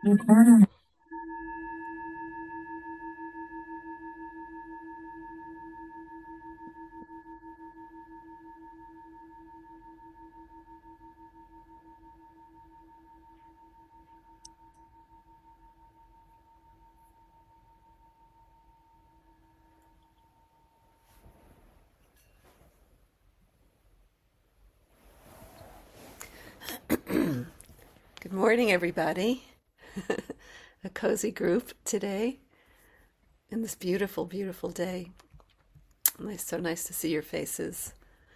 Good morning, everybody. A cozy group today in this beautiful, beautiful day. Nice, so nice to see your faces.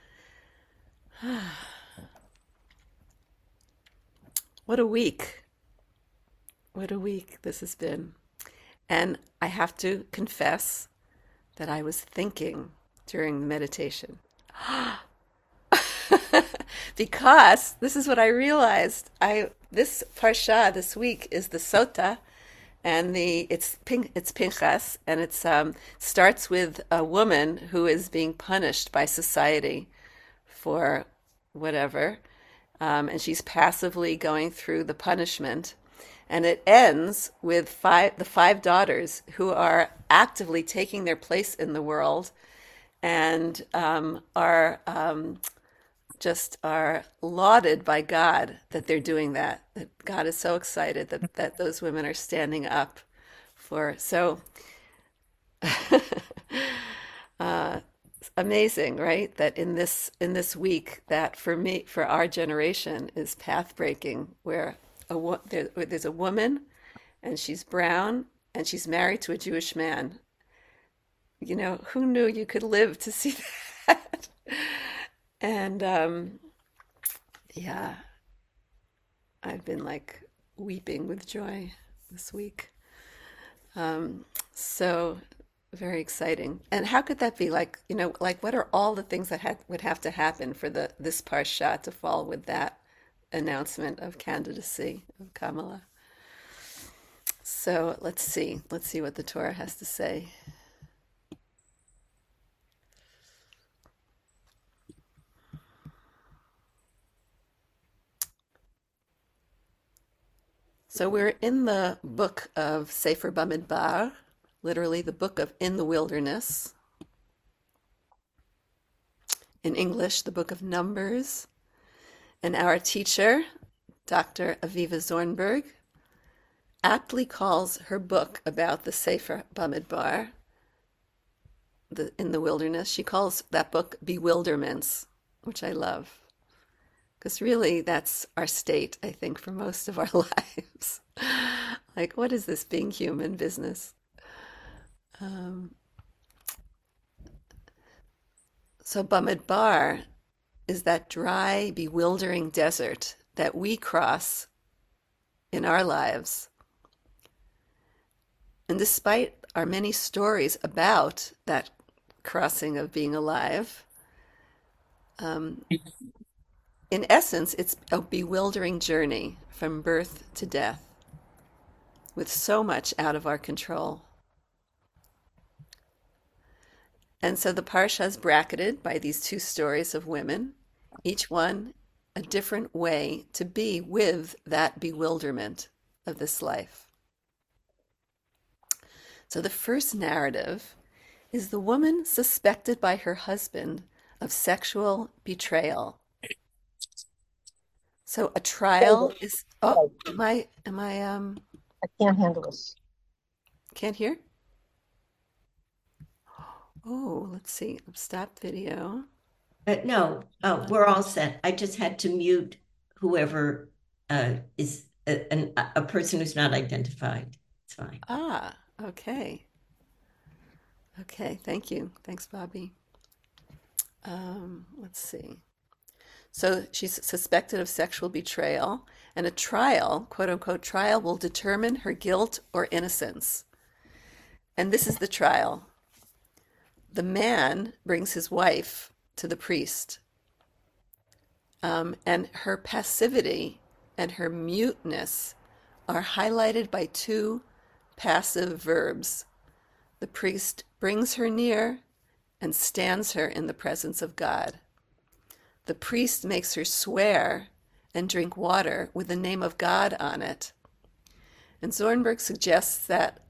What a week. What a week this has been. And I have to confess that I was thinking during the meditation because this is what I realized. I this parsha this week is the Sota, and it's Pinchas, and it's starts with a woman who is being punished by society for whatever, and she's passively going through the punishment, and it ends with the five daughters who are actively taking their place in the world and are just are lauded by God that they're doing that. That God is so excited that those women are standing up for. So uh, amazing, right? That in this week, that for me, for our generation, is path breaking. Where there's a woman, and she's brown, and she's married to a Jewish man. You know, who knew you could live to see that? And yeah, I've been like weeping with joy this week. So very exciting. And how could that be? Like, like what are all the things that would have to happen for the this parsha to fall with that announcement of candidacy of Kamala? So let's see. Let's see what the Torah has to say. So we're in the book of Sefer Bamidbar, literally the book of In the Wilderness. In English, the book of Numbers. And our teacher, Dr. Aviva Zornberg, aptly calls her book about the Sefer Bamidbar, In the Wilderness, she calls that book Bewilderments, which I love. Because really, that's our state, I think, for most of our lives. Like, what is this being human business? Um, so, Bamidbar is that dry, bewildering desert that we cross in our lives. And despite our many stories about that crossing of being alive, um, in essence, it's a bewildering journey from birth to death with so much out of our control. And so the parsha is bracketed by these two stories of women, each one a different way to be with that bewilderment of this life. So the first narrative is the woman suspected by her husband of sexual betrayal. So a trial is, oh, am I I can't handle this. can't hear? Oh, let's see. Stop video. No, we're all set. I just had to mute whoever is a person who's not identified. It's fine. Ah, okay. Okay, thank you. Thanks, Bobby. Let's see. So she's suspected of sexual betrayal, and a trial, quote unquote, trial will determine her guilt or innocence. And this is the trial. The man brings his wife to the priest, and her passivity and her muteness are highlighted by two passive verbs. The priest brings her near and stands her in the presence of God. The priest makes her swear and drink water with the name of God on it. And Zornberg suggests that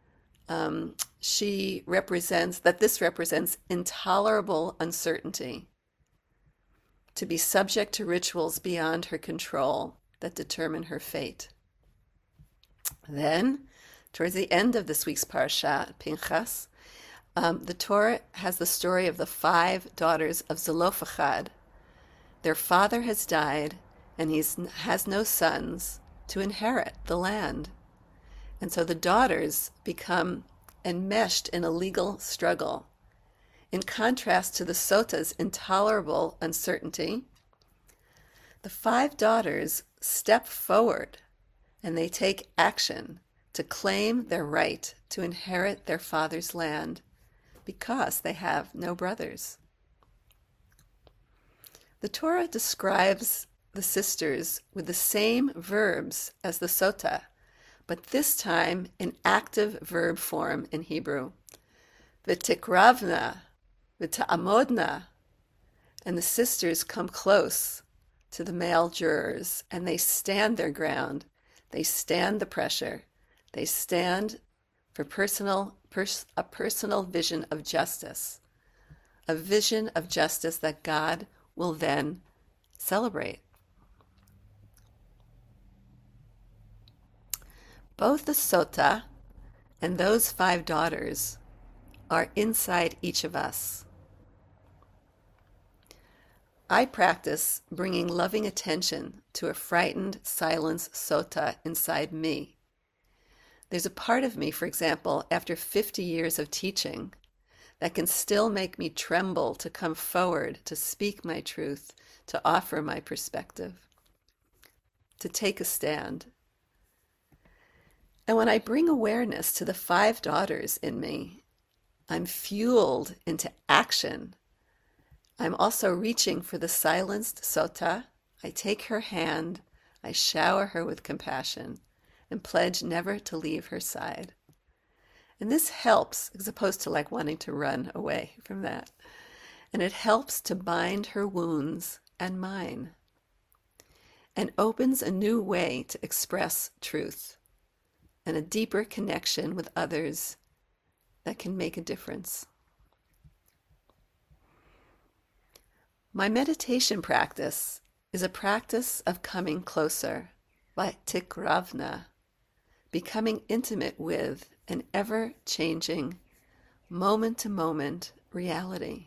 this represents intolerable uncertainty, to be subject to rituals beyond her control that determine her fate. Then, towards the end of this week's parsha, Pinchas, the Torah has the story of the 5 daughters of Zelophehad. Their father has died, and he has no sons to inherit the land. And so the daughters become enmeshed in a legal struggle. In contrast to the Sota's intolerable uncertainty, the 5 daughters step forward and they take action to claim their right to inherit their father's land because they have no brothers. The Torah describes the sisters with the same verbs as the Sota, but this time in active verb form in Hebrew. V'tikravna, v'ta'amodna, and the sisters come close to the male jurors and they stand their ground. They stand the pressure. They stand for a personal vision of justice, a vision of justice that God will then celebrate. Both the Sota and those 5 daughters are inside each of us. I practice bringing loving attention to a frightened silence Sota inside me. There's a part of me, for example, after 50 years of teaching, that can still make me tremble to come forward, to speak my truth, to offer my perspective, to take a stand. And when I bring awareness to the 5 daughters in me, I'm fueled into action. I'm also reaching for the silenced Sota. I take her hand, I shower her with compassion, and pledge never to leave her side. And this helps, as opposed to like wanting to run away from that. And it helps to bind her wounds and mine, and opens a new way to express truth and a deeper connection with others that can make a difference. My meditation practice is a practice of coming closer, v'tikravna, becoming intimate with an ever-changing, moment-to-moment reality.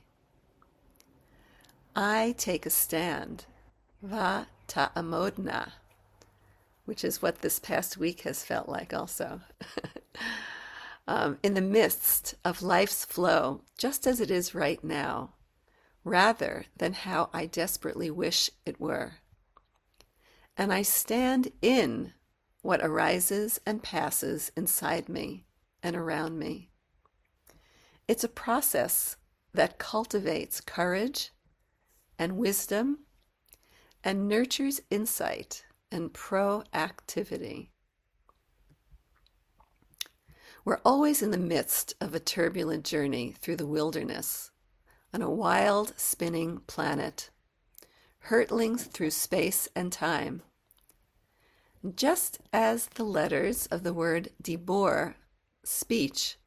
I take a stand, v'ta'amodna, which is what this past week has felt like also. In the midst of life's flow, just as it is right now, rather than how I desperately wish it were. And I stand in what arises and passes inside me and around me. It's a process that cultivates courage and wisdom and nurtures insight and proactivity. We're always in the midst of a turbulent journey through the wilderness, on a wild, spinning planet, hurtling through space and time. Just as the letters of the word dibur, speech,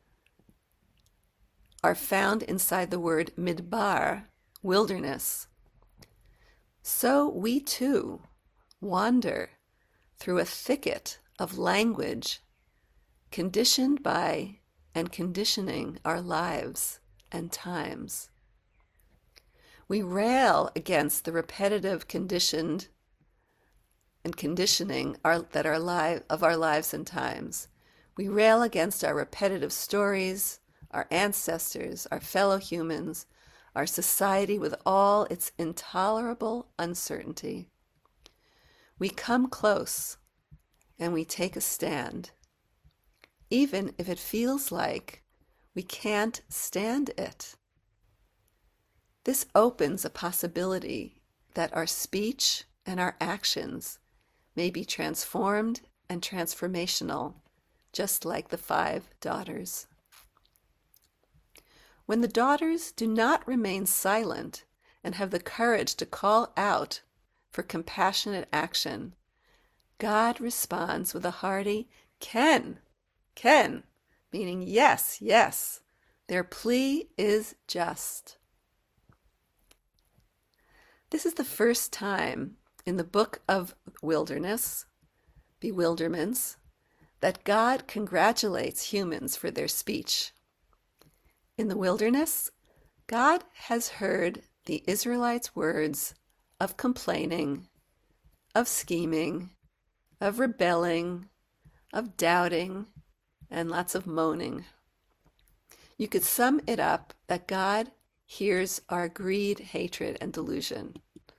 are found inside the word midbar, wilderness, so we too wander through a thicket of language, conditioned by and conditioning our lives and times. We rail against the repetitive conditioning of our lives and times. We rail against our repetitive stories, our ancestors, our fellow humans, our society with all its intolerable uncertainty. We come close and we take a stand, even if it feels like we can't stand it. This opens a possibility that our speech and our actions may be transformed and transformational, just like the 5 daughters. When the daughters do not remain silent and have the courage to call out for compassionate action, God responds with a hearty Ken, Ken, meaning yes, yes. Their plea is just. This is the first time in the book of wilderness, bewilderments, that God congratulates humans for their speech. In the wilderness, God has heard the Israelites' words of complaining, of scheming, of rebelling, of doubting, and lots of moaning. You could sum it up that God hears our greed, hatred, and delusion.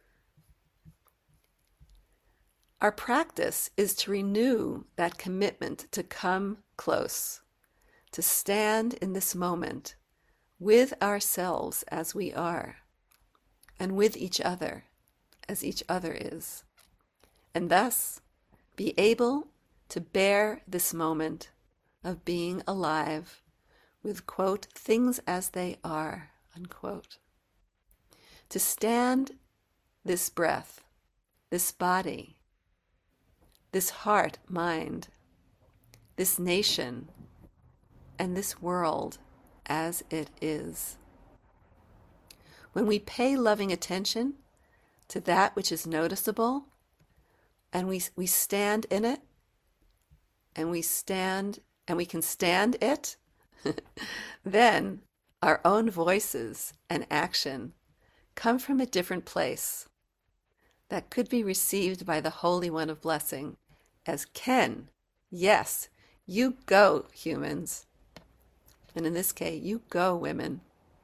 Our practice is to renew that commitment to come close, to stand in this moment with ourselves as we are, and with each other as each other is, and thus be able to bear this moment of being alive with, quote, things as they are, unquote. To stand this breath, this body, this heart, mind, this nation, and this world as it is. When we pay loving attention to that which is noticeable, and we stand in it, and we can stand it, then our own voices and action come from a different place that could be received by the Holy One of Blessing as Ken, yes, you go, humans. And in this case, you go, women.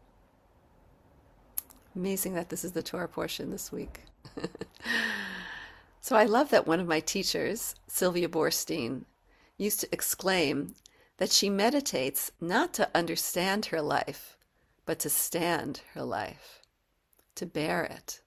Amazing that this is the Torah portion this week. So I love that one of my teachers, Sylvia Boorstein, used to exclaim that she meditates not to understand her life, but to stand her life, to bear it.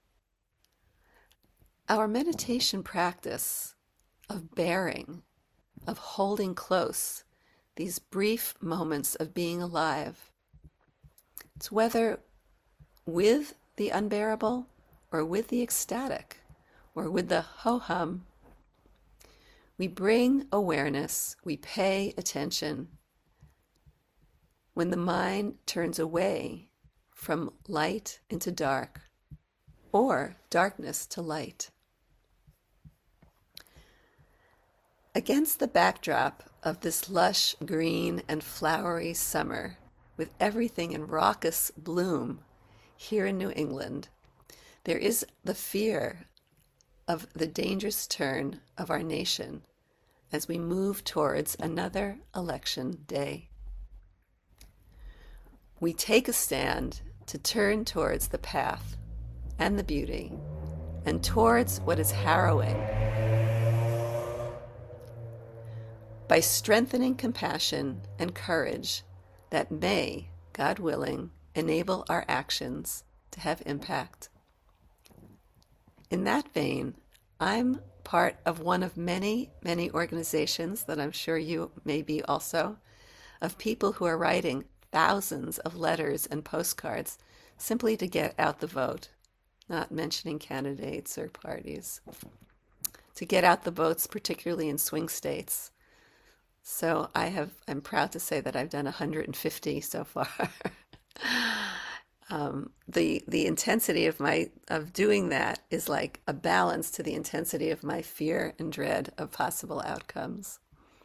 Our meditation practice of bearing, of holding close these brief moments of being alive, it's whether with the unbearable or with the ecstatic or with the ho-hum, we bring awareness, we pay attention. When the mind turns away from light into dark or darkness to light. Against the backdrop of this lush green and flowery summer, with everything in raucous bloom here in New England, there is the fear of the dangerous turn of our nation as we move towards another election day. We take a stand to turn towards the path and the beauty and towards what is harrowing by strengthening compassion and courage that may, God willing, enable our actions to have impact. In that vein, I'm part of one of many, many organizations that I'm sure you may be also, of people who are writing thousands of letters and postcards simply to get out the vote, not mentioning candidates or parties, to get out the votes, particularly in swing states. So I'm proud to say that I've done 150 so far. The intensity of doing that is like a balance to the intensity of my fear and dread of possible outcomes.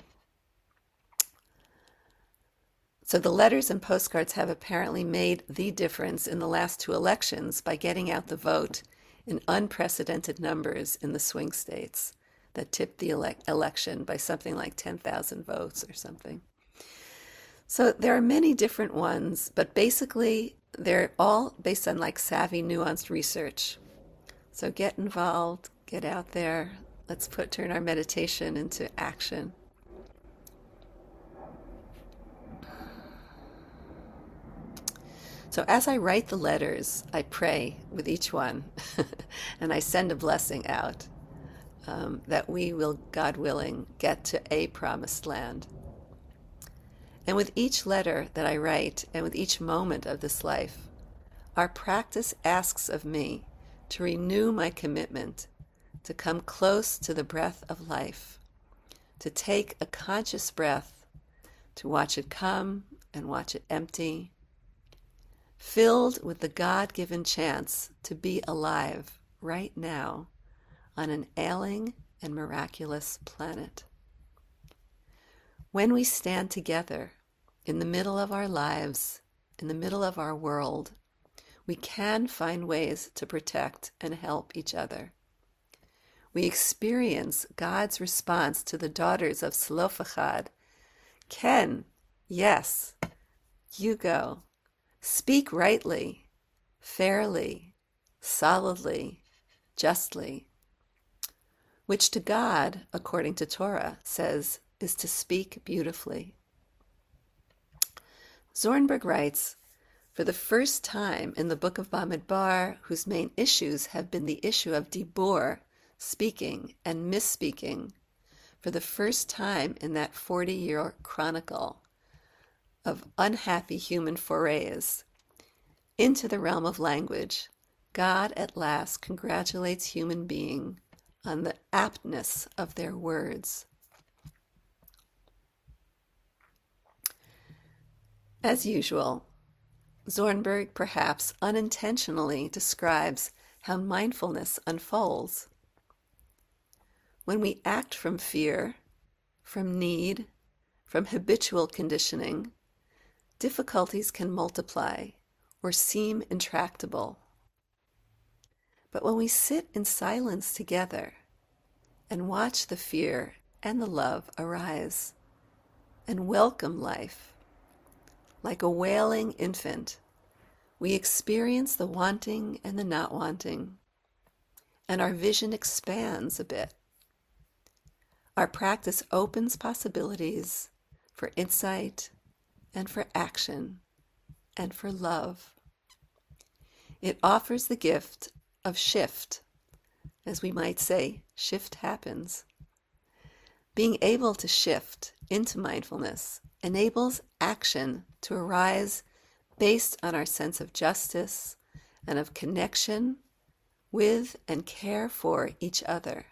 So the letters and postcards have apparently made the difference in the last two elections by getting out the vote in unprecedented numbers in the swing states that tipped the election by something like 10,000 votes or something. So there are many different ones, but basically they're all based on like savvy, nuanced research. So get involved, get out there. Let's turn our meditation into action. So as I write the letters, I pray with each one, and I send a blessing out that we will, God willing, get to a promised land. And with each letter that I write, and with each moment of this life, our practice asks of me to renew my commitment to come close to the breath of life, to take a conscious breath, to watch it come and watch it empty, filled with the God-given chance to be alive right now on an ailing and miraculous planet. When we stand together in the middle of our lives, in the middle of our world, we can find ways to protect and help each other. We experience God's response to the daughters of Zelophehad. Ken, yes, you go. Speak rightly, fairly, solidly, justly, which to God, according to Torah, says is to speak beautifully. Zornberg writes, for the first time in the book of Bamidbar, whose main issues have been the issue of dibur, speaking and misspeaking, for the first time in that 40-year chronicle of unhappy human forays into the realm of language, God at last congratulates human being on the aptness of their words. As usual, Zornberg perhaps unintentionally describes how mindfulness unfolds. When we act from fear, from need, from habitual conditioning, difficulties can multiply or seem intractable. But when we sit in silence together and watch the fear and the love arise and welcome life, like a wailing infant, we experience the wanting and the not wanting, and our vision expands a bit. Our practice opens possibilities for insight and for action and for love. It offers the gift of shift, as we might say, shift happens. Being able to shift into mindfulness enables action to arise based on our sense of justice and of connection with and care for each other.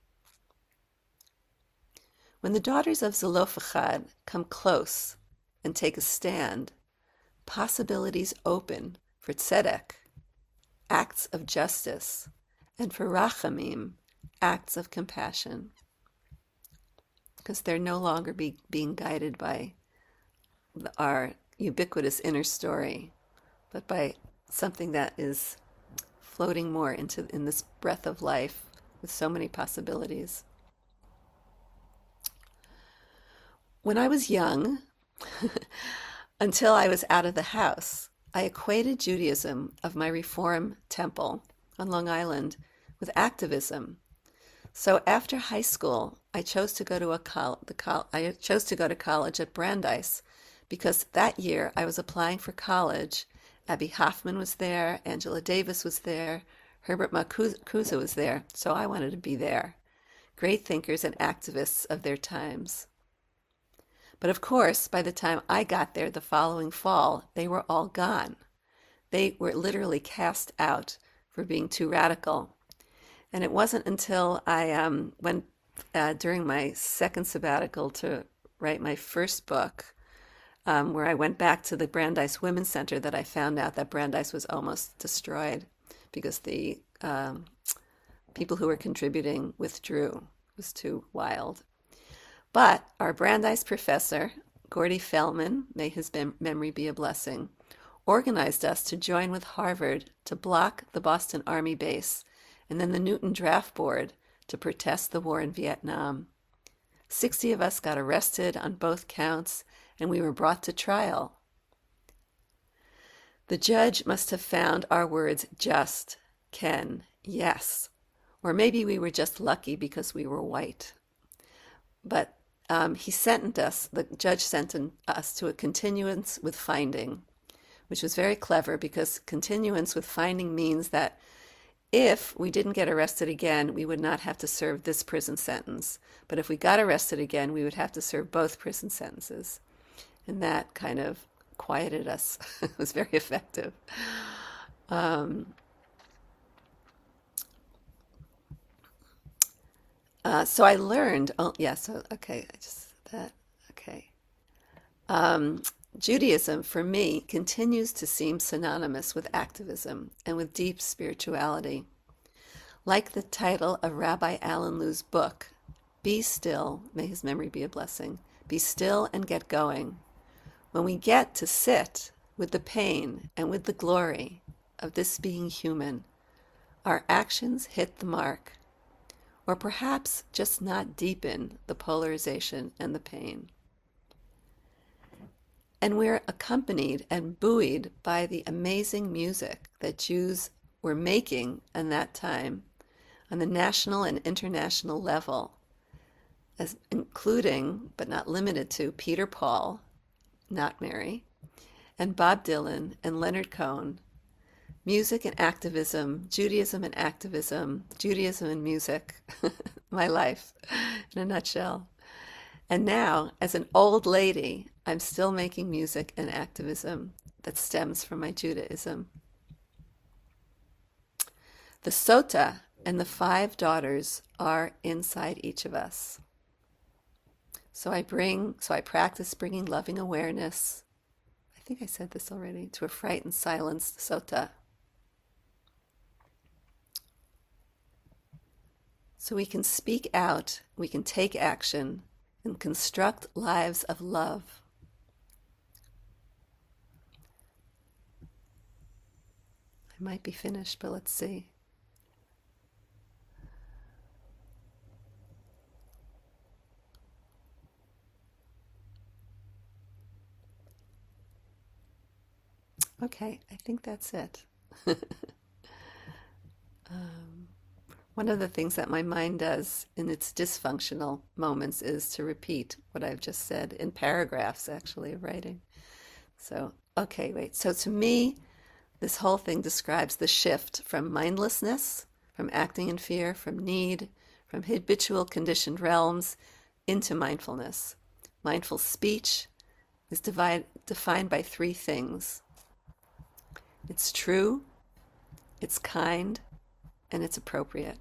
When the daughters of Zelophehad come close and take a stand, possibilities open for tzedek, acts of justice, and for rachamim, acts of compassion, because they're no longer being guided by our ubiquitous inner story, but by something that is floating more in this breath of life with so many possibilities. When I was young, until I was out of the house, I equated Judaism of my Reform temple on Long Island with activism. So after high school, I chose to go to college at Brandeis, because that year I was applying for college. Abby Hoffman was there, Angela Davis was there, Herbert Marcuse was there, so I wanted to be there. Great thinkers and activists of their times. But of course, by the time I got there the following fall, they were all gone. They were literally cast out for being too radical. And it wasn't until I went during my second sabbatical to write my first book, where I went back to the Brandeis Women's Center, that I found out that Brandeis was almost destroyed because the people who were contributing withdrew. It was too wild. But our Brandeis professor, Gordy Feldman, may his memory be a blessing, organized us to join with Harvard to block the Boston Army base and then the Newton Draft Board to protest the war in Vietnam. 60 of us got arrested on both counts, and we were brought to trial. The judge must have found our words just, Ken, yes. Or maybe we were just lucky because we were white. But the judge sentenced us to a continuance with finding, which was very clever, because continuance with finding means that if we didn't get arrested again, we would not have to serve this prison sentence. But if we got arrested again, we would have to serve both prison sentences. And that kind of quieted us. It was very effective. So I learned, oh, yeah, so, okay, I just, that, okay. Um, Judaism, for me, continues to seem synonymous with activism and with deep spirituality. Like the title of Rabbi Alan Lew's book, Be Still, may his memory be a blessing, be still and get going. When we get to sit with the pain and with the glory of this being human, our actions hit the mark, or perhaps just not deepen the polarization and the pain. And we're accompanied and buoyed by the amazing music that Jews were making in that time on the national and international level, as including, but not limited to, Peter Paul, not Mary, and Bob Dylan and Leonard Cohen. Music and activism, Judaism and activism, Judaism and music, my life in a nutshell. And now, as an old lady, I'm still making music and activism that stems from my Judaism. The Sota and the 5 daughters are inside each of us. So I practice bringing loving awareness, I think I said this already, to a frightened, silenced Sota. So we can speak out, we can take action, and construct lives of love. I might be finished, but let's see. Okay, I think that's it. One of the things that my mind does in its dysfunctional moments is to repeat what I've just said in paragraphs, actually, of writing. So, okay, wait. So to me, this whole thing describes the shift from mindlessness, from acting in fear, from need, from habitual conditioned realms into mindfulness. Mindful speech is defined by 3 things. It's true, it's kind, and it's appropriate.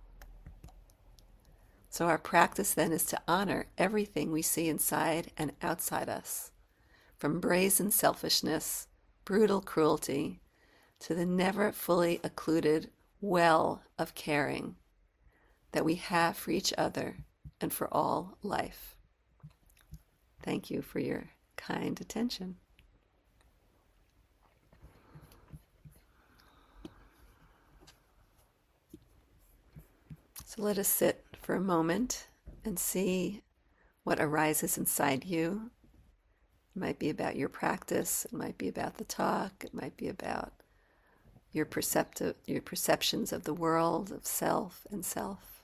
So our practice then is to honor everything we see inside and outside us, from brazen selfishness, brutal cruelty, to the never fully occluded well of caring that we have for each other and for all life. Thank you for your kind attention. So let us sit for a moment and see what arises inside you. It might be about your practice, it might be about the talk, it might be about your perceptions of the world, of self and self.